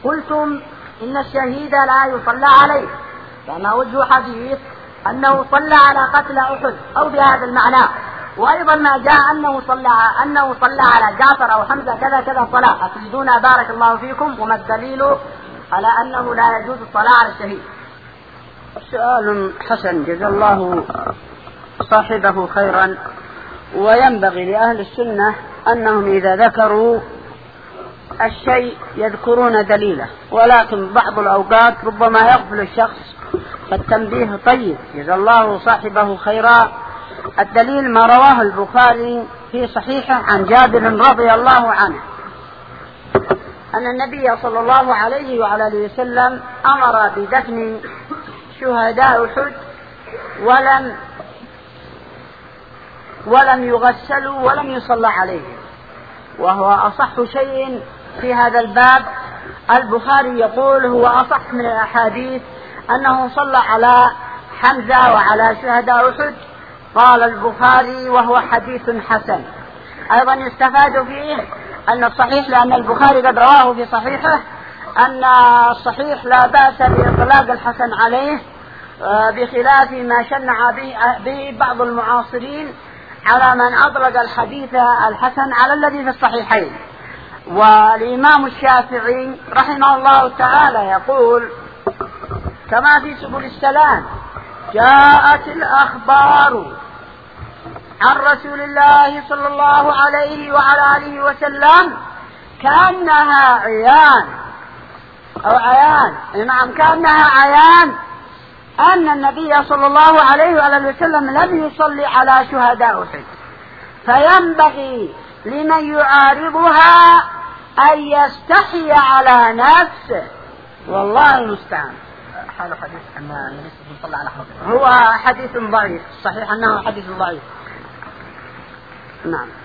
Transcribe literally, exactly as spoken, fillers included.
قلتم إن الشهيد لا يصلى عليه، فما وجه حديث أنه صلى على قتل أحد أو بهذا المعنى؟ وأيضا ما جاء أنه صلى أنه صلى على جعفر أو حمزة كذا كذا صلاة، أفيدونا بارك الله فيكم، وما الدليل على أنه لا يجوز الصلاة على الشهيد؟ سؤال حسن، جزا الله صاحبه خيرا. وينبغي لأهل السنة أنهم إذا ذكروا الشيء يذكرون دليله، ولكن بعض الأوقات ربما يغفل الشخص، فالتنبيه طيب، جزا الله صاحبه خيرا. الدليل ما رواه البخاري في صحيحه عن جابر رضي الله عنه أن النبي صلى الله عليه وعلى آله وسلم أمر بدفن شهداء أحد ولم ولم يغسلوا ولم يصلى عليهم، وهو أصح شيء في هذا الباب. البخاري يقول هو أصح من الأحاديث أنه صلى على حمزة وعلى شهداء أحد. قال البخاري وهو حديث حسن. أيضا يستفاد فيه أن الصحيح، لأن البخاري قد رواه في صحيحه، أن الصحيح لا بأس بإطلاق الحسن عليه، بخلاف ما شنع به بعض المعاصرين على من أطلق الحديث الحسن على الذي في الصحيحين. والإمام الشافعي رحمه الله تعالى يقول كما في سبل السلام: جاءت الأخبار عن رسول الله صلى الله عليه وعلى آله وسلم كأنها عيان أو عيان نعم كأنها عيان أن النبي صلى الله عليه وعلى وسلم لم يصلي على شهداء أحد، فينبغي لمن يعارضها أن يستحي على نفسه، والله المستعان. هذا حديث أن النبي صلى الله عليه وسلم هو حديث ضعيف، صحيح أنه حديث ضعيف. نعم.